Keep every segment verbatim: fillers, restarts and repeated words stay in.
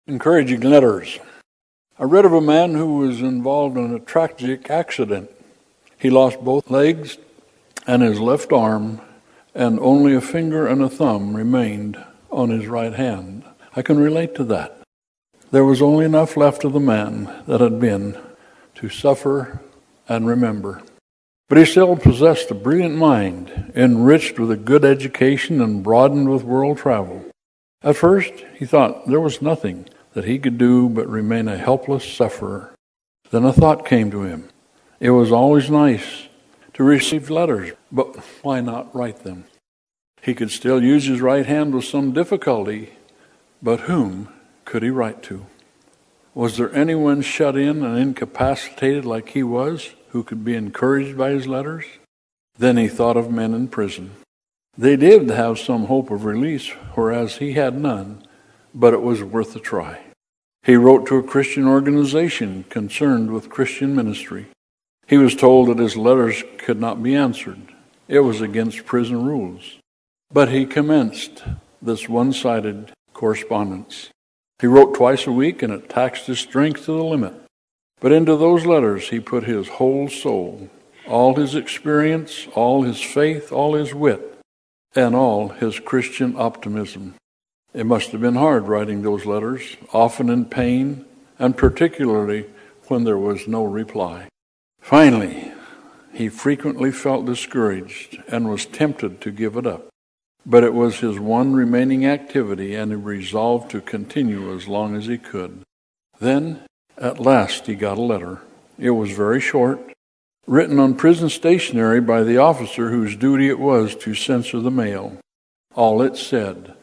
Encouraging letters. I read of a man who was involved in a tragic accident. He lost both legs and his left arm, and only a finger and a thumb remained on his right hand. I can relate to that. There was only enough left of the man that had been to suffer and remember. But he still possessed a brilliant mind, enriched with a good education and broadened with world travel. At first, he thought there was nothing that he could do but remain a helpless sufferer. Then a thought came to him. It was always nice to receive letters, but why not write them? He could still use his right hand with some difficulty, but whom could he write to? Was there anyone shut in and incapacitated like he was who could be encouraged by his letters? Then he thought of men in prison. They did have some hope of release, whereas he had none, but it was worth a try. He wrote to a Christian organization concerned with Christian ministry. He was told that his letters could not be answered. It was against prison rules. But he commenced this one-sided correspondence. He wrote twice a week, and it taxed his strength to the limit. But into those letters he put his whole soul, all his experience, all his faith, all his wit, and all his Christian optimism. It must have been hard writing those letters, often in pain, and particularly when there was no reply. Finally, he frequently felt discouraged and was tempted to give it up. But it was his one remaining activity, and he resolved to continue as long as he could. Then, at last, he got a letter. It was very short, written on prison stationery by the officer whose duty it was to censor the mail. All it said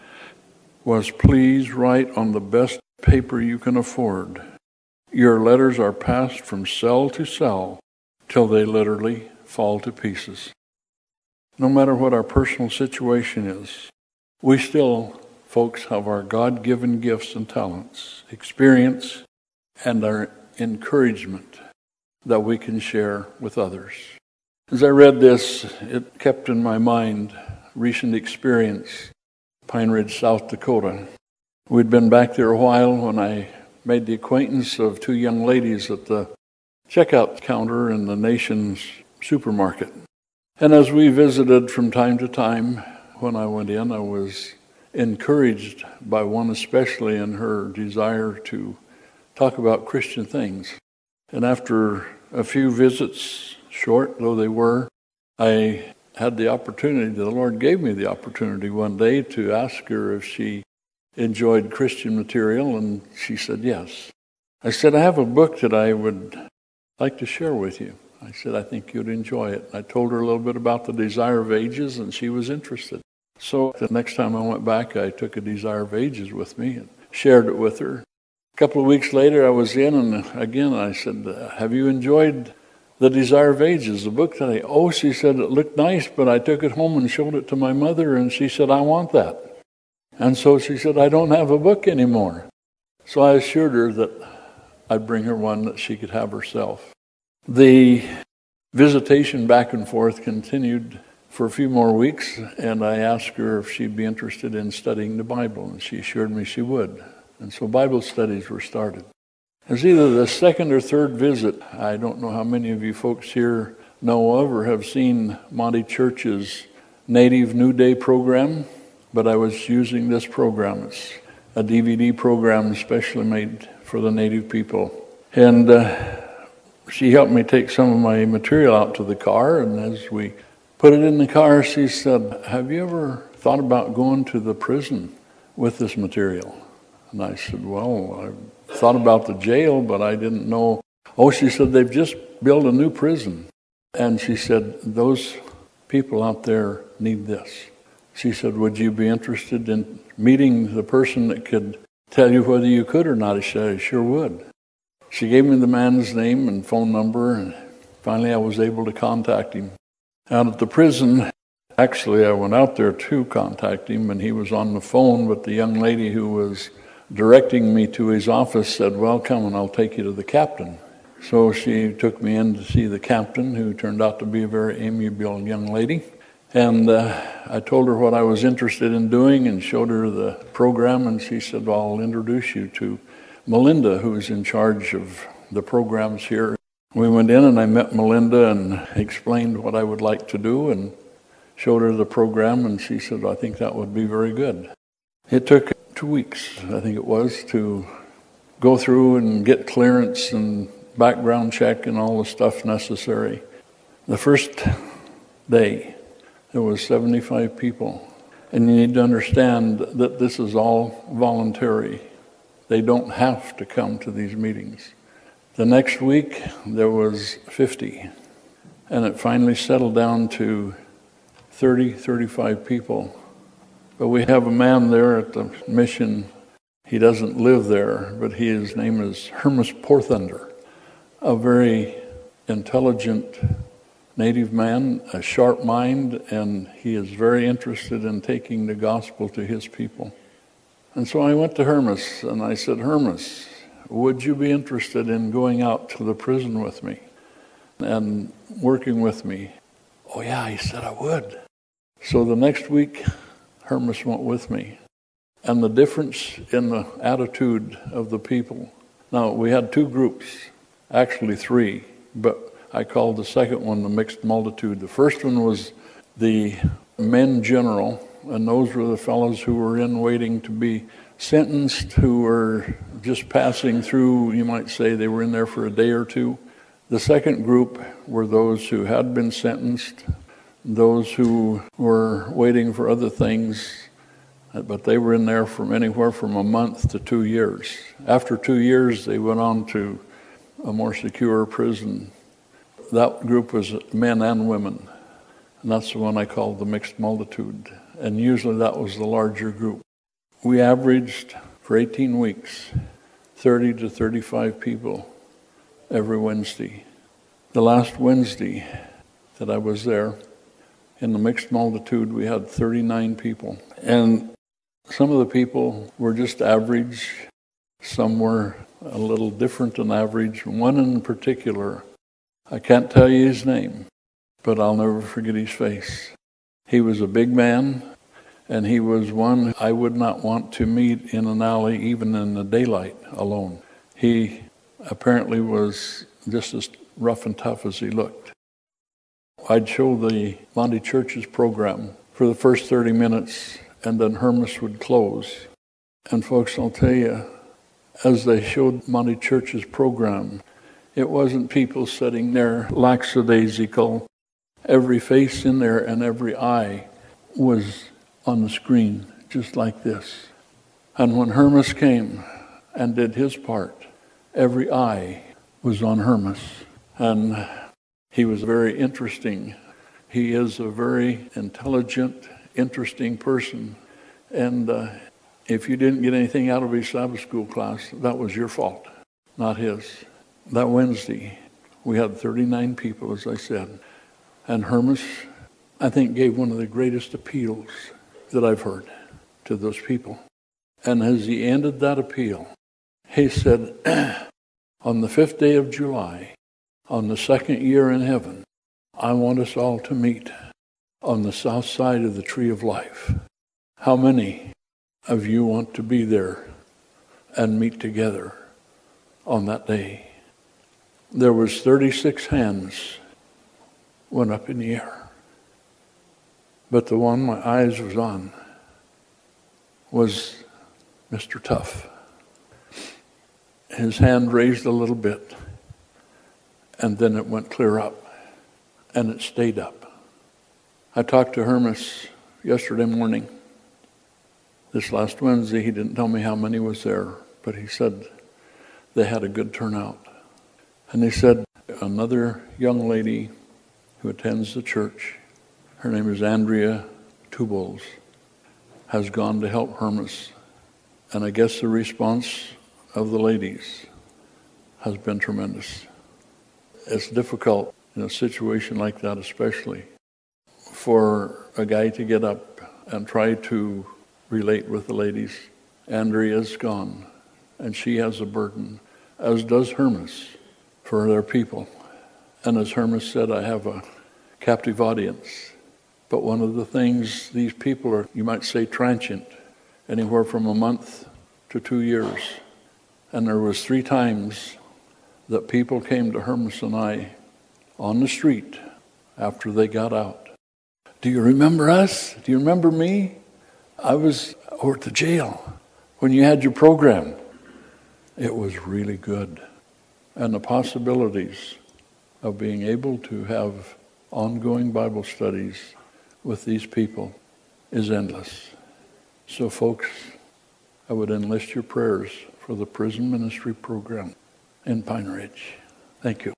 was, "Please write on the best paper you can afford. Your letters are passed from cell to cell till they literally fall to pieces." No matter what our personal situation is, we still, folks, have our God-given gifts and talents, experience, and our encouragement that we can share with others. As I read this, it kept in my mind recent experience, Pine Ridge, South Dakota. We'd been back there a while when I made the acquaintance of two young ladies at the checkout counter in the nation's supermarket. And as we visited from time to time, when I went in, I was encouraged by one especially in her desire to talk about Christian things. And after a few visits, short though they were, I had the opportunity, the Lord gave me the opportunity one day to ask her if she enjoyed Christian material, and she said yes. I said, "I have a book that I would like to share with you." I said, "I think you'd enjoy it." I told her a little bit about the Desire of Ages, and she was interested. So the next time I went back, I took a Desire of Ages with me and shared it with her. A couple of weeks later, I was in, and again I said, "Have you enjoyed the Desire of Ages, the book today?" "Oh," she said, "it looked nice, but I took it home and showed it to my mother, and she said, I want that." And so she said, "I don't have a book anymore." So I assured her that I'd bring her one that she could have herself. The visitation back and forth continued for a few more weeks, and I asked her if she'd be interested in studying the Bible, and she assured me she would. And so Bible studies were started. It was either the second or third visit. I don't know how many of you folks here know of or have seen Monty Church's Native New Day program, but I was using this program. It's a D V D program specially made for the Native people. And uh, she helped me take some of my material out to the car, and as we put it in the car, she said, "Have you ever thought about going to the prison with this material?" And I said, "Well, I thought about the jail, but I didn't know." Oh, she said, "They've just built a new prison." And she said, "Those people out there need this." She said, "Would you be interested in meeting the person that could tell you whether you could or not?" I said, "I sure would." She gave me the man's name and phone number, and finally I was able to contact him. Out at the prison, actually I went out there to contact him, and he was on the phone, but the young lady who was directing me to his office said, "Well, come and I'll take you to the captain." So she took me in to see the captain, who turned out to be a very amiable young lady. And uh, I told her what I was interested in doing and showed her the program, and she said, well, I'll introduce you to Melinda, who's in charge of the programs here. We went in and I met Melinda and explained what I would like to do and showed her the program, and she said, I think that would be very good. It took two weeks, I think it was, to go through and get clearance and background check and all the stuff necessary. The first day, there was seventy-five people. And you need to understand that this is all voluntary. They don't have to come to these meetings. The next week, there was fifty. And it finally settled down to thirty, thirty-five people. But we have a man there at the mission. He doesn't live there, but he, his name is Hermas Porthunder, a very intelligent native man, a sharp mind, and he is very interested in taking the gospel to his people. And so I went to Hermas and I said, Hermas, would you be interested in going out to the prison with me and working with me? Oh yeah, he said I would. So the next week, Hermas went with me. And the difference in the attitude of the people. Now, we had two groups, actually three, but I called the second one the mixed multitude. The first one was the men general, and those were the fellows who were in waiting to be sentenced, who were just passing through, you might say they were in there for a day or two. The second group were those who had been sentenced, those who were waiting for other things, but they were in there from anywhere from a month to two years. After two years, they went on to a more secure prison. That group was men and women, and that's the one I called the mixed multitude. And usually that was the larger group. We averaged, for eighteen weeks, thirty to thirty-five people every Wednesday. The last Wednesday that I was there, in the mixed multitude, we had thirty-nine people. And some of the people were just average. Some were a little different than average. One in particular, I can't tell you his name, but I'll never forget his face. He was a big man, and he was one I would not want to meet in an alley, even in the daylight, alone. He apparently was just as rough and tough as he looked. I'd show the Monte Church's program for the first thirty minutes, and then Hermas would close. And folks, I'll tell you, as they showed Monte Church's program, it wasn't people sitting there lackadaisical. Every face in there and every eye was on the screen, just like this. And when Hermas came and did his part, every eye was on Hermas. And he was very interesting. He is a very intelligent, interesting person. And uh, if you didn't get anything out of his Sabbath school class, that was your fault, not his. That Wednesday, we had thirty-nine people, as I said. And Hermas, I think, gave one of the greatest appeals that I've heard to those people. And as he ended that appeal, he said, on the fifth day of July, on the second year in heaven, I want us all to meet on the south side of the tree of life. How many of you want to be there and meet together on that day? There was thirty-six hands went up in the air. But the one my eyes was on was Mister Tough. His hand raised a little bit, and then it went clear up, and it stayed up. I talked to Hermas yesterday morning. This last Wednesday, he didn't tell me how many was there, but he said they had a good turnout. And he said another young lady who attends the church, her name is Andrea Tubols, has gone to help Hermas. And I guess the response of the ladies has been tremendous. It's difficult in a situation like that, especially for a guy to get up and try to relate with the ladies. Andrea's gone, and she has a burden, as does Hermas, for their people. And as Hermas said, I have a captive audience. But one of the things, these people are, you might say, transient, anywhere from a month to two years. And there was three times that people came to Hermas and I on the street after they got out. Do you remember us? Do you remember me? I was over at the jail when you had your program. It was really good. And the possibilities of being able to have ongoing Bible studies with these people is endless. So folks, I would enlist your prayers for the prison ministry program in Pine Ridge. Thank you.